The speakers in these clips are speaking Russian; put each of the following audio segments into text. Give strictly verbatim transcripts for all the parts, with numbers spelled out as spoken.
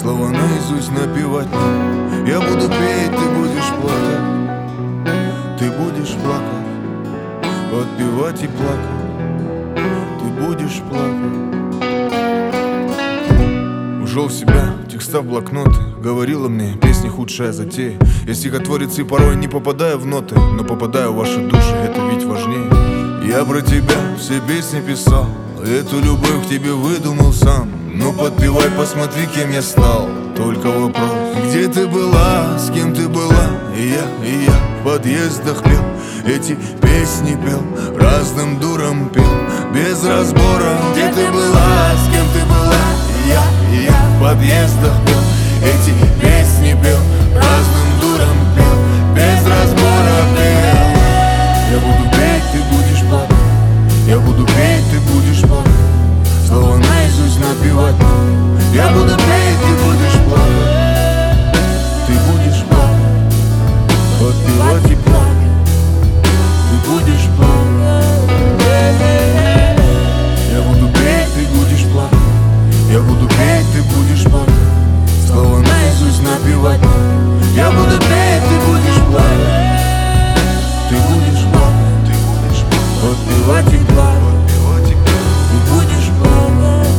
слова наизусть напевать нам. Я буду петь, ты будешь плакать, ты будешь плакать, подпевать и плакать, ты будешь плакать. Ушел в себя, текста в блокноты, говорила мне, песни худшая затея. Я стихотворец и порой не попадаю в ноты, но попадаю в ваши души, это ведь важнее. Я про тебя все песни писал, эту любовь к тебе выдумал сам. Ну подпевай, посмотри, кем я стал. Только вопрос, где ты была, с кем ты была? И я, и я в подъездах пел, эти песни пел, разным дурам пел, без разбора. Где ты была, с кем ты была? И я, и я в подъездах пел, эти песни пел, разным дурам пел, без разбора пел. Я буду петь, ты будешь плакать, я буду петь, ты будешь плакать, слова наизусть напевать. Я буду петь, ты будешь плакать, ты будешь плакать, подпевать и плакать, ты будешь плакать. Я буду петь, ты будешь плакать, я буду петь, ты будешь плакать, слова наизусть напевать. Я буду петь, ты будешь плакать, ты будешь плакать, ты будешь плакать, подпевать и плакать, ты будешь плакать.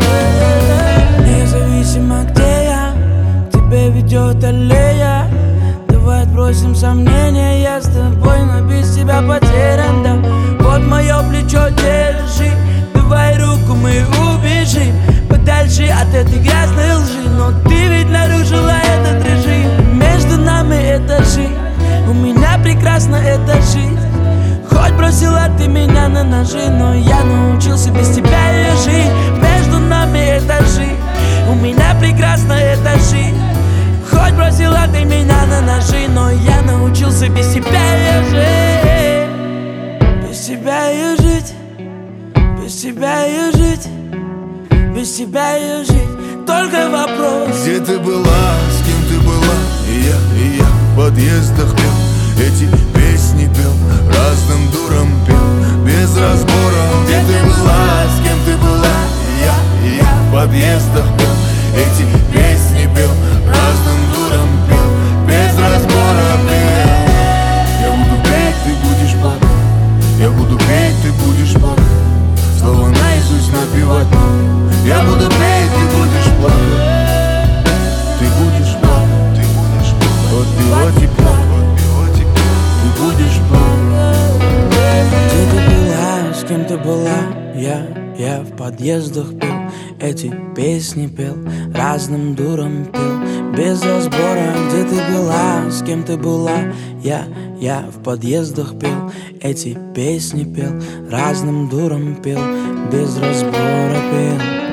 Независимо где я, к тебе ведет аллея. Давай отбросим сомнения, я с тобой, но без тебя потерян, да. Вот мое плечо держи, давай руку мы убежим подальше от этой грязной лжи. Но ты ведь нарушила этот режим, между нами этажи, у меня прекрасна эта жизнь. Хоть бросила ты меня на ножи, но я научился без тебя ее жить. Между нами этажи, у меня прекрасна эта жизнь. Хоть бросила ты меня на ножи, но я научился без тебя ее жить. Без тебя ее жить, без тебя ее жить, без тебя ее жить. Только вопрос, где ты была, с кем ты была? И я, и я в подъездах пел, эти песни пел, разным дурам пел, без разбора. Где ты была, с кем ты была? И я, и я в подъездах пел, эти песни пел, разным дурам пел, без разбора пел. Я буду петь, ты будешь плакать, я буду петь, ты будешь плакать, слова наизусть напевать. Я буду петь, ты будешь плакать, ты будешь плакать, ты будешь плакать, подпевать и плакать, ты будешь плакать. Где ты была, с кем ты была? Я, я в подъездах пел, эти песни пел, разным дурам пел, без разбора. Где ты была, с кем ты была? Я, я в подъездах пел, эти песни пел, разным дурам пел, без разбора пел.